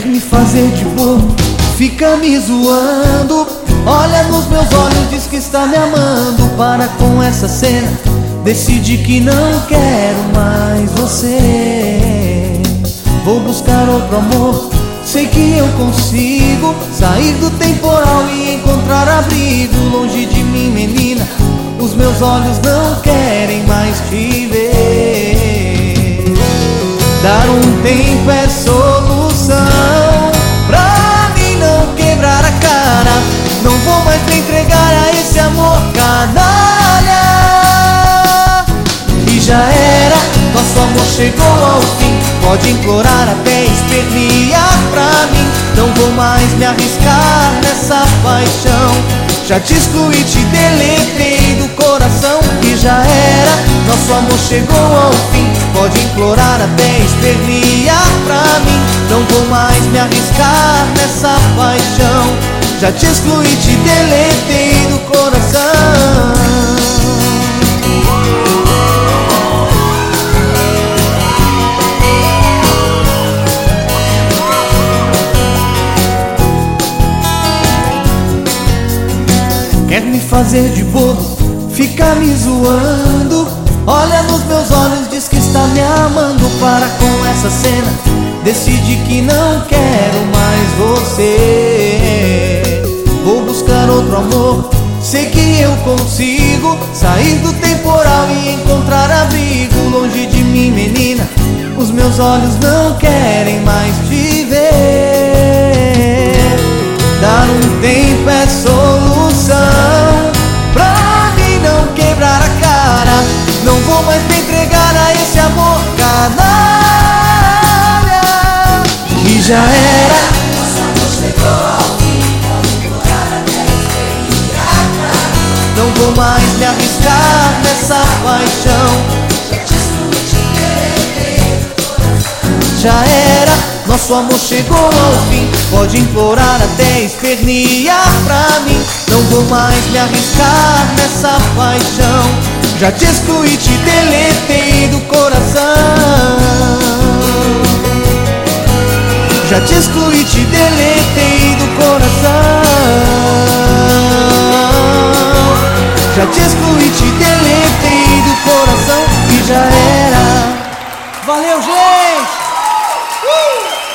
Quer me fazer de bobo, fica me zoando. Olha nos meus olhos, diz que está me amando. Para com essa cena, decidi que não quero mais você. Vou buscar outro amor, sei que eu consigo sair do temporal e encontrar abrigo. Longe de mim, menina, os meus olhos não querem mais te ver. Dar um tempo é solução pra mim não quebrar a cara. Não vou mais me entregar a esse amor canalha. E já era, nosso amor chegou ao fim. Pode implorar até espernear pra mim. Não vou mais me arriscar nessa paixão. Já te excluí, te deletei do coração. E já era, nosso amor chegou ao fim. Pode implorar até espernear pra mim. Não vou mais me arriscar nessa paixão. Já te excluí, te deletei do coração. Quer me fazer de bobo, fica me zoando. Olha nos meus olhos, diz que está me amando. Para com essa cena, decidi que não quero mais você. Vou buscar outro amor, sei que eu consigo sair do temporal e encontrar abrigo. Longe de mim, menina, os meus olhos não querem mais te ver. Dar um tempo é solução pra mim não quebrar a cara. Não vou mais me entregar a esse amor canalha. E já era, nosso amor chegou ao fim. Pode implorar até espernear pra mim. não vou mais me arriscar nessa paixão. Já te excluí, te deletei do coração. Já era, nosso amor chegou ao fim. Pode implorar até espernear pra mim. Não vou mais me arriscar nessa paixão. Já te excluí, te deletei do coração. Já te excluí, te deletei do coração. Já te excluí, te deletei do coração. E já era. Valeu, gente!